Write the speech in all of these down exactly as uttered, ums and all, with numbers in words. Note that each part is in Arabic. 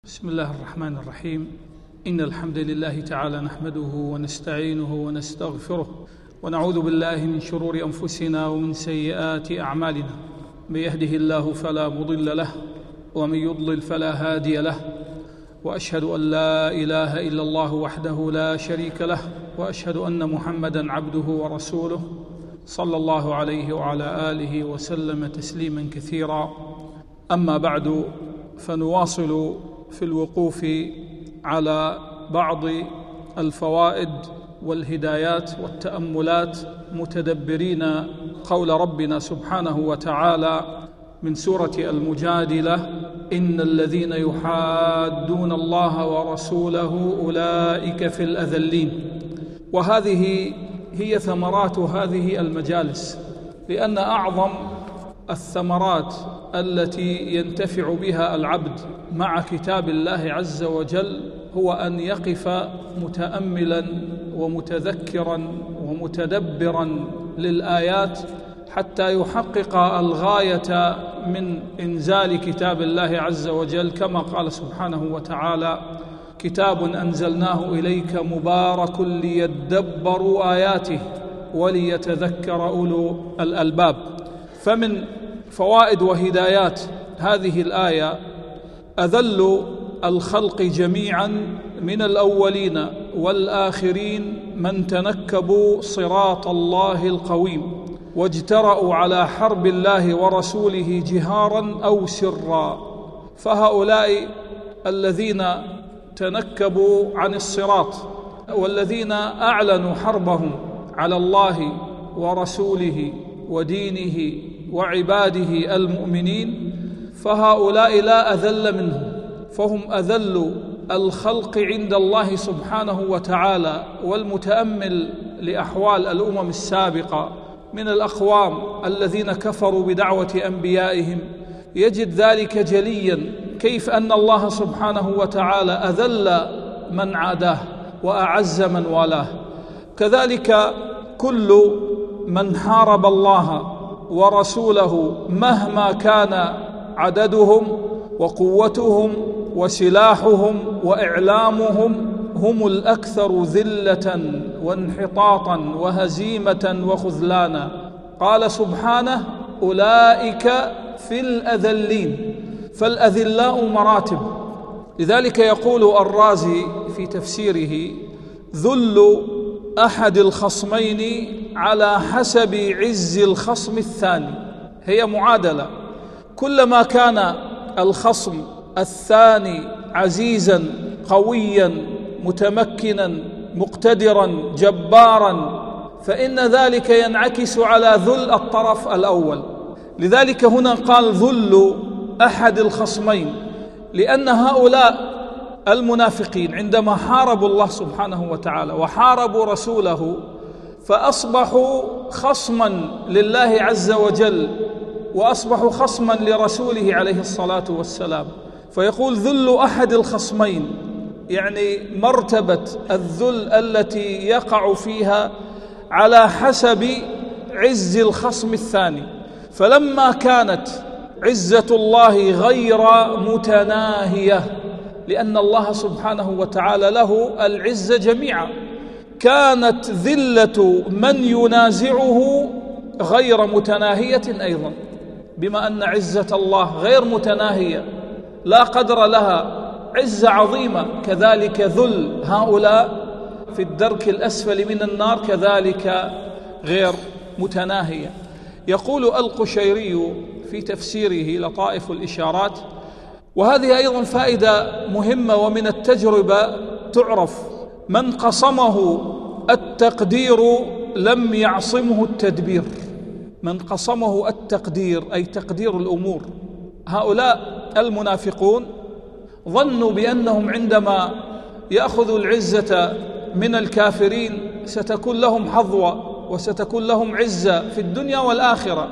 بسم الله الرحمن الرحيم. إن الحمد لله تعالى نحمده ونستعينه ونستغفره ونعوذ بالله من شرور أنفسنا ومن سيئات أعمالنا. من يهده الله فلا مضل له ومن يضلل فلا هادي له، وأشهد أن لا إله إلا الله وحده لا شريك له، وأشهد أن محمدًا عبده ورسوله صلى الله عليه وعلى آله وسلم تسليمًا كثيرا. أما بعد، فنواصل في الوقوف على بعض الفوائد والهدايات والتأملات متدبرين قول ربنا سبحانه وتعالى من سورة المجادلة: إن الذين يحادون الله ورسوله أولئك في الأذلين. وهذه هي ثمرات هذه المجالس، لأن أعظم الثمرات التي ينتفع بها العبد مع كتاب الله عز وجل هو أن يقف متأملا ومتذكرا ومتدبرا للآيات حتى يحقق الغاية من إنزال كتاب الله عز وجل، كما قال سبحانه وتعالى: كتاب أنزلناه إليك مبارك ليدبروا آياته وليتذكر أولو الألباب. فمن فوائد وهدايات هذه الآية: أذل الخلق جميعا من الأولين والآخرين من تنكبوا صراط الله القويم واجترأوا على حرب الله ورسوله جهارا أو سرا. فهؤلاء الذين تنكبوا عن الصراط والذين أعلنوا حربهم على الله ورسوله ودينه وعباده المؤمنين، فهؤلاء لا أذل منهم، فهم أذل الخلق عند الله سبحانه وتعالى. والمتأمل لأحوال الأمم السابقة من الأقوام الذين كفروا بدعوة أنبيائهم يجد ذلك جليا، كيف أن الله سبحانه وتعالى أذل من عاداه وأعز من والاه. كذلك كل من حارب الله ورسوله مهما كان عددهم وقوتهم وسلاحهم وإعلامهم هم الأكثر ذلة وانحطاطا وهزيمة وخذلانا. قال سبحانه: أولئك في الأذلين. فالأذلاء مراتب. لذلك يقول الرازي في تفسيره: ذل أحد الخصمين على حسب عز الخصم الثاني. هي معادلة، كلما كان الخصم الثاني عزيزا قويا متمكنا مقتدرا جبارا، فإن ذلك ينعكس على ذل الطرف الأول. لذلك هنا قال ذل أحد الخصمين، لأن هؤلاء المنافقين عندما حاربوا الله سبحانه وتعالى وحاربوا رسوله فأصبحوا خصما لله عز وجل وأصبحوا خصما لرسوله عليه الصلاة والسلام. فيقول ذل أحد الخصمين، يعني مرتبة الذل التي يقع فيها على حسب عز الخصم الثاني. فلما كانت عزة الله غير متناهية، لأن الله سبحانه وتعالى له العزة جميعا، كانت ذلة من ينازعه غير متناهية أيضا، بما أن عزة الله غير متناهية لا قدر لها، عزة عظيمة. كذلك ذل هؤلاء في الدرك الأسفل من النار كذلك غير متناهية. يقول القشيري في تفسيره لطائف الإشارات، وهذه أيضا فائدة مهمة ومن التجربة تعرف: من قصمه التقدير لم يعصمه التدبير. من قصمه التقدير أي تقدير الأمور. هؤلاء المنافقون ظنوا بأنهم عندما يأخذوا العزة من الكافرين ستكون لهم حظوة وستكون لهم عزة في الدنيا والآخرة،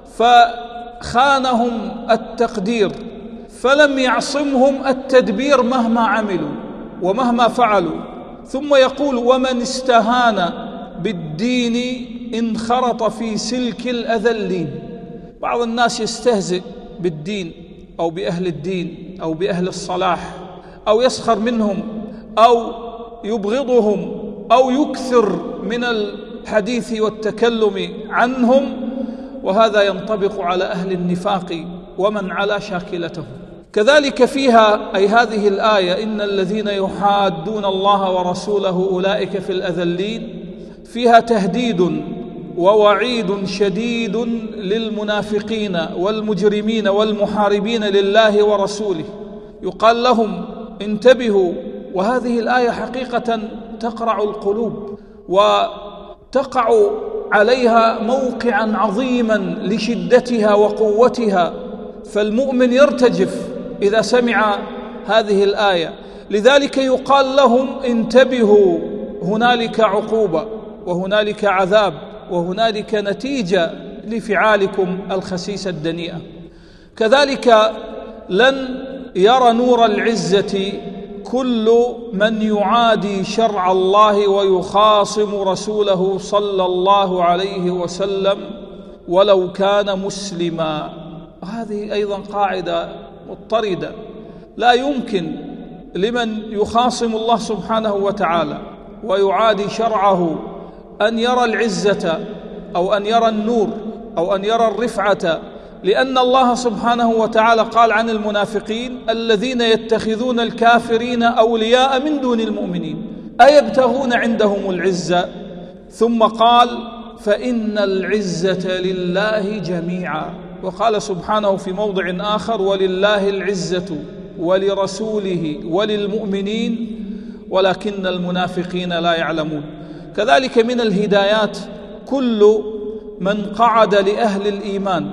فخانهم التقدير، فلم يعصمهم التدبير مهما عملوا ومهما فعلوا. ثم يقول: ومن استهان بالدين انخرط في سلك الأذلين. بعض الناس يستهزئ بالدين أو بأهل الدين أو بأهل الصلاح أو يسخر منهم أو يبغضهم أو يكثر من الحديث والتكلم عنهم، وهذا ينطبق على أهل النفاق ومن على شاكلتهم. كذلك فيها أي هذه الآية إن الذين يحادون الله ورسوله أولئك في الأذلين، فيها تهديد ووعيد شديد للمنافقين والمجرمين والمحاربين لله ورسوله، يقال لهم انتبهوا. وهذه الآية حقيقة تقرع القلوب وتقع عليها موقعا عظيما لشدتها وقوتها، فالمؤمن يرتجف إذا سمع هذه الآية. لذلك يقال لهم انتبهوا، هنالك عقوبة وهنالك عذاب وهنالك نتيجة لفعالكم الخسيسة الدنيئة. كذلك لن يرى نور العزة كل من يعادي شرع الله ويخاصم رسوله صلى الله عليه وسلم ولو كان مسلما. هذه أيضا قاعدة مضطردة، لا يمكن لمن يخاصم الله سبحانه وتعالى ويعادي شرعه أن يرى العزة أو أن يرى النور أو أن يرى الرفعة، لأن الله سبحانه وتعالى قال عن المنافقين الذين يتخذون الكافرين أولياء من دون المؤمنين أيبتغون عندهم العزة، ثم قال فإن العزة لله جميعا. وقال سبحانه في موضع آخر ولله العزة ولرسوله وللمؤمنين ولكن المنافقين لا يعلمون. كذلك من الهدايات كل من قعد لأهل الإيمان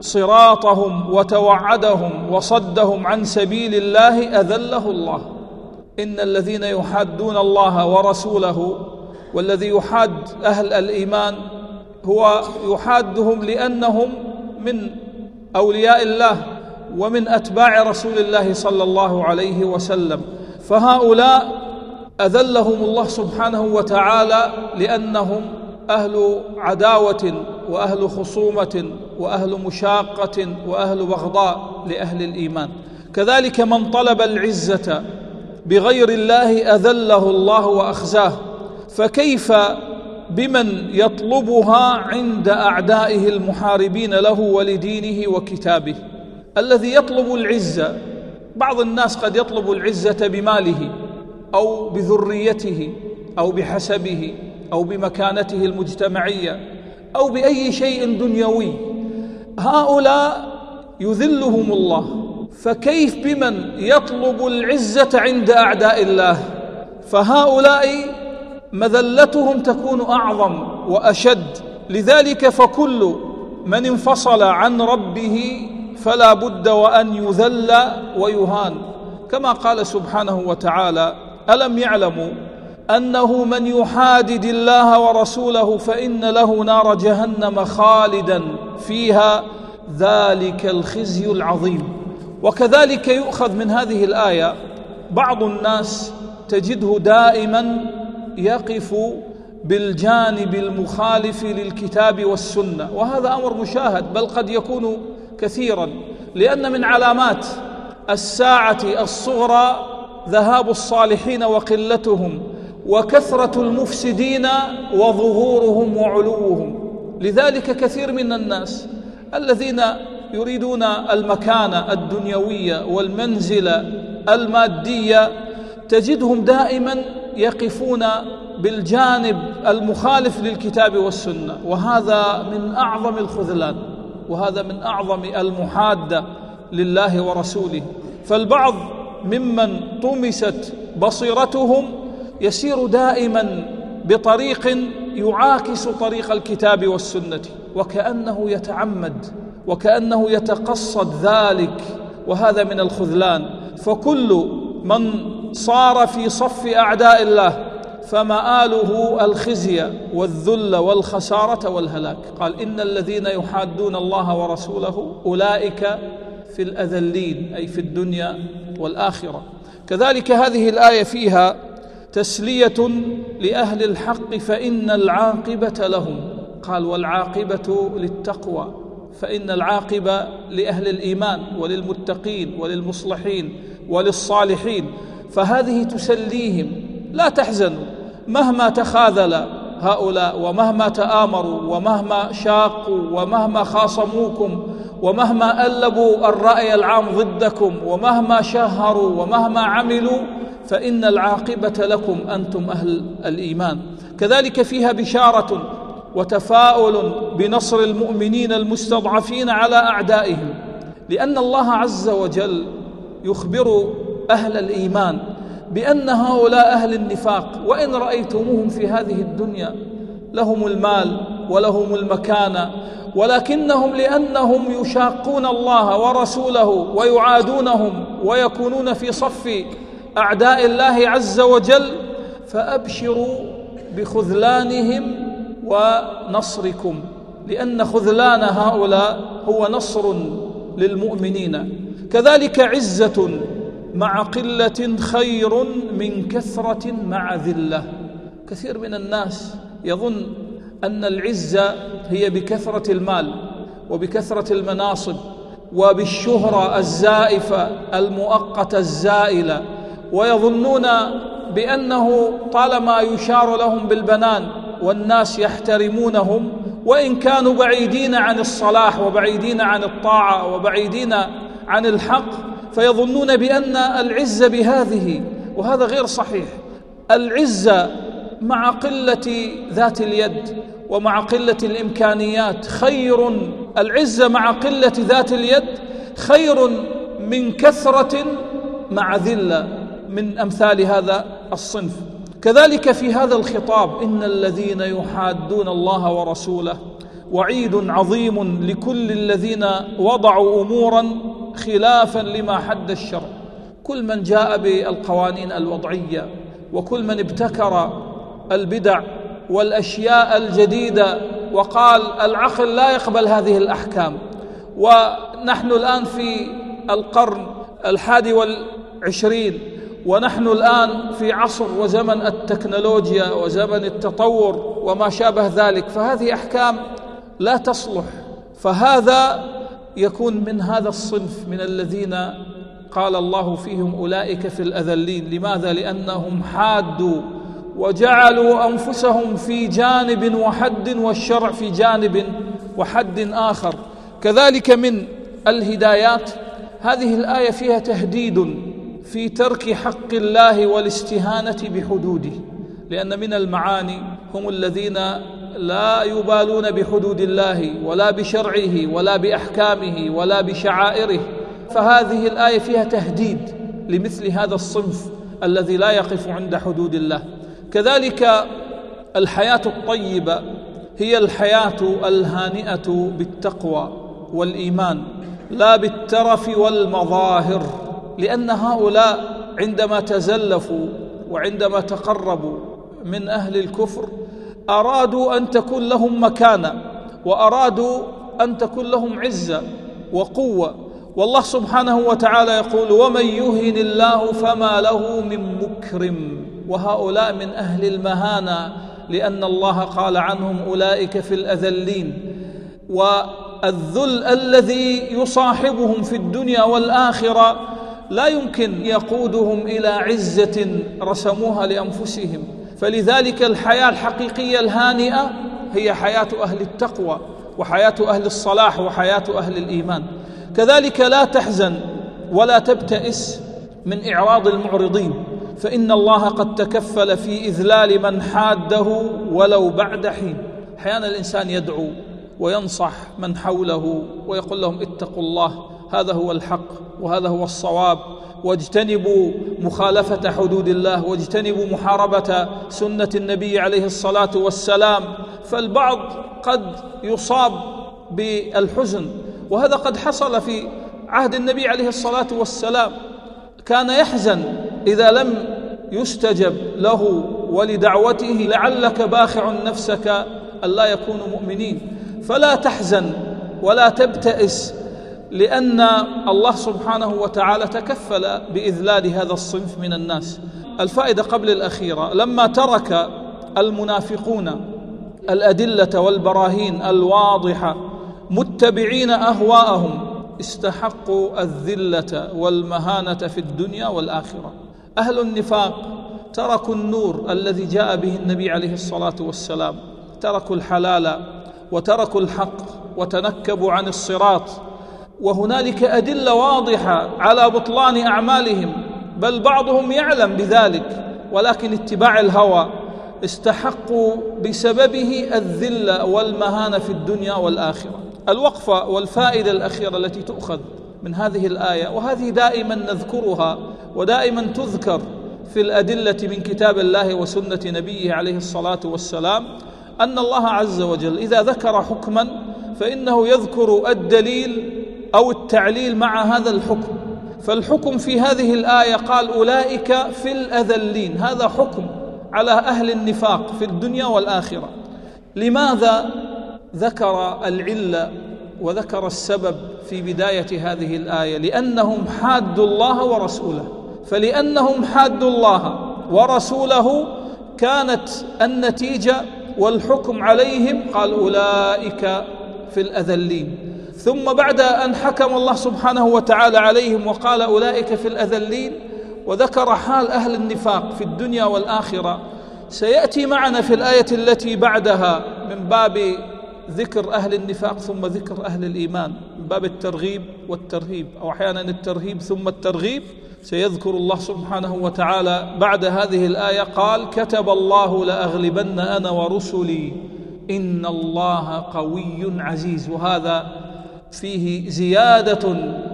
صراطهم وتوعدهم وصدهم عن سبيل الله أذله الله. إن الذين يحادون الله ورسوله، والذي يحاد أهل الإيمان هو يحادهم لأنهم من أولياء الله ومن أتباع رسول الله صلى الله عليه وسلم، فهؤلاء أذلهم الله سبحانه وتعالى لأنهم أهل عداوة وأهل خصومة وأهل مشاقة وأهل بغضاء لأهل الإيمان. كذلك من طلب العزة بغير الله أذله الله وأخزاه، فكيف بمن يطلبها عند أعدائه المحاربين له ولدينه وكتابه؟ الذي يطلب العزة، بعض الناس قد يطلب العزة بماله أو بذريته أو بحسبه أو بمكانته المجتمعية أو بأي شيء دنيوي، هؤلاء يذلهم الله. فكيف بمن يطلب العزة عند أعداء الله؟ فهؤلاء مذلتهم تكون أعظم وأشد. لذلك فكل من انفصل عن ربه فلا بد وأن يذل ويهان، كما قال سبحانه وتعالى ألم يعلموا أنه من يحادد الله ورسوله فإن له نار جهنم خالدا فيها ذلك الخزي العظيم. وكذلك يؤخذ من هذه الآية بعض الناس تجده دائما يقف بالجانب المخالف للكتاب والسنة، وهذا أمر مشاهد بل قد يكون كثيرا، لأن من علامات الساعة الصغرى ذهاب الصالحين وقلتهم وكثرة المفسدين وظهورهم وعلوهم. لذلك كثير من الناس الذين يريدون المكانة الدنيوية والمنزلة المادية تجدهم دائما يقفون بالجانب المخالف للكتاب والسنة، وهذا من أعظم الخذلان وهذا من أعظم المحادة لله ورسوله. فالبعض ممن طمست بصيرتهم يسير دائما بطريق يعاكس طريق الكتاب والسنة، وكأنه يتعمد وكأنه يتقصد ذلك، وهذا من الخذلان. فكل من صار في صف أعداء الله فمآله الخزي والذل والخسارة والهلاك. قال إن الذين يحادون الله ورسوله أولئك في الأذلين، أي في الدنيا والآخرة. كذلك هذه الآية فيها تسلية لأهل الحق فإن العاقبة لهم. قال والعاقبة للتقوى، فإن العاقبة لأهل الإيمان وللمتقين وللمصلحين وللصالحين. فهذه تسليهم: لا تحزنوا، مهما تخاذل هؤلاء ومهما تآمروا ومهما شاقوا ومهما خاصموكم ومهما ألبوا الرأي العام ضدكم ومهما شهروا ومهما عملوا، فإن العاقبة لكم أنتم أهل الإيمان. كذلك فيها بشارة وتفاؤل بنصر المؤمنين المستضعفين على أعدائهم، لأن الله عز وجل يخبر أهل الإيمان بأن هؤلاء أهل النفاق وإن رأيتموهم في هذه الدنيا لهم المال ولهم المكانة، ولكنهم لأنهم يشاقون الله ورسوله ويعادونهم ويكونون في صف أعداء الله عز وجل، فأبشروا بخذلانهم ونصركم، لأن خذلان هؤلاء هو نصر للمؤمنين. كذلك عزة مع قلة خير من كثرة مع ذلة. كثير من الناس يظن أن العزة هي بكثرة المال وبكثرة المناصب وبالشهرة الزائفة المؤقتة الزائلة، ويظنون بأنه طالما يشار لهم بالبنان والناس يحترمونهم وإن كانوا بعيدين عن الصلاح وبعيدين عن الطاعة وبعيدين عن الحق، فيظنون بأن العزة بهذه، وهذا غير صحيح. العزة مع قلة ذات اليد ومع قلة الإمكانيات خير، العزة مع قلة ذات اليد خير من كثرة مع ذلة، من أمثال هذا الصنف. كذلك في هذا الخطاب: إن الذين يحادون الله ورسوله وعيد عظيم لكل الذين وضعوا أمورا خلافا لما حد الشرع. كل من جاء بالقوانين الوضعية وكل من ابتكر البدع والأشياء الجديدة وقال العقل لا يقبل هذه الأحكام، ونحن الآن في القرن الحادي والعشرين ونحن الآن في عصر وزمن التكنولوجيا وزمن التطور وما شابه ذلك، فهذه أحكام لا تصلح. فهذا يكون من هذا الصنف من الذين قال الله فيهم أولئك في الأذلين. لماذا؟ لأنهم حادوا وجعلوا أنفسهم في جانب وحد والشرع في جانب وحد آخر. كذلك من الهدايات هذه الآية فيها تهديد في ترك حق الله والاستهانة بحدوده، لأن من المعاني هم الذين لا يبالون بحدود الله ولا بشرعه ولا بأحكامه ولا بشعائره، فهذه الآية فيها تهديد لمثل هذا الصنف الذي لا يقف عند حدود الله. كذلك الحياة الطيبة هي الحياة الهانئة بالتقوى والإيمان لا بالترف والمظاهر، لأن هؤلاء عندما تزلفوا وعندما تقربوا من أهل الكفر أرادوا أن تكون لهم مكانة وأرادوا أن تكون لهم عزة وقوة، والله سبحانه وتعالى يقول: ومن يهن الله فما له من مكرم. وهؤلاء من أهل المهانة، لأن الله قال عنهم أولئك في الأذلين. والذل الذي يصاحبهم في الدنيا والآخرة لا يمكن يقودهم إلى عزة رسموها لأنفسهم. فلذلك الحياة الحقيقية الهانئة هي حياة أهل التقوى وحياة أهل الصلاح وحياة أهل الإيمان. كذلك لا تحزن ولا تبتئس من إعراض المعرضين، فإن الله قد تكفل في إذلال من حاده ولو بعد حين. أحيانا الإنسان يدعو وينصح من حوله ويقول لهم: اتقوا الله، هذا هو الحق وهذا هو الصواب، واجتنبوا مخالفة حدود الله، واجتنبوا محاربة سنة النبي عليه الصلاة والسلام. فالبعض قد يصاب بالحزن، وهذا قد حصل في عهد النبي عليه الصلاة والسلام، كان يحزن إذا لم يستجب له ولدعوته: لعلك باخع نفسك ألا يكونوا مؤمنين. فلا تحزن ولا تبتئس، لأن الله سبحانه وتعالى تكفل بإذلال هذا الصنف من الناس. الفائدة قبل الأخيرة: لما ترك المنافقون الأدلة والبراهين الواضحة متبعين أهواءهم استحقوا الذلة والمهانة في الدنيا والآخرة. أهل النفاق تركوا النور الذي جاء به النبي عليه الصلاة والسلام، تركوا الحلال وتركوا الحق وتنكبوا عن الصراط. وهنالك أدلة واضحة على بطلان أعمالهم، بل بعضهم يعلم بذلك، ولكن اتباع الهوى استحقوا بسببه الذل والمهانة في الدنيا والآخرة. الوقفة والفائدة الأخيرة التي تؤخذ من هذه الآية، وهذه دائما نذكرها ودائما تذكر في الأدلة من كتاب الله وسنة نبيه عليه الصلاة والسلام، أن الله عز وجل إذا ذكر حكما فإنه يذكر الدليل أو التعليل مع هذا الحكم. فالحكم في هذه الآية قال أولئك في الأذلين، هذا حكم على أهل النفاق في الدنيا والآخرة. لماذا ذكر العلة وذكر السبب في بداية هذه الآية؟ لأنهم حادوا الله ورسوله، فلأنهم حادوا الله ورسوله كانت النتيجة والحكم عليهم قال أولئك في الأذلين. ثم بعد أن حكم الله سبحانه وتعالى عليهم وقال أولئك في الأذلين وذكر حال أهل النفاق في الدنيا والآخرة، سيأتي معنا في الآية التي بعدها من باب ذكر أهل النفاق ثم ذكر أهل الإيمان، من باب الترغيب والترهيب، أو أحيانا الترهيب ثم الترغيب. سيذكر الله سبحانه وتعالى بعد هذه الآية قال كتب الله لأغلبن أنا ورسلي إن الله قوي عزيز. وهذا فيه زيادة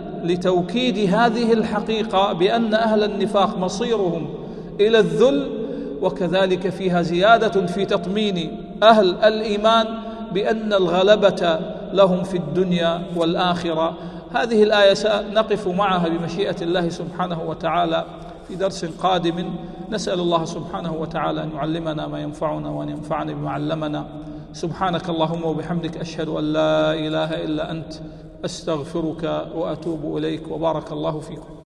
لتوكيد هذه الحقيقة بأن أهل النفاق مصيرهم إلى الذل، وكذلك فيها زيادة في تطمين أهل الإيمان بأن الغلبة لهم في الدنيا والآخرة. هذه الآية سنقف معها بمشيئة الله سبحانه وتعالى في درس قادم. نسأل الله سبحانه وتعالى أن يعلمنا ما ينفعنا وأن ينفعنا بما علمنا. سبحانك اللهم وبحمدك، أشهد أن لا إله إلا أنت، أستغفرك وأتوب إليك، وبارك الله فيكم.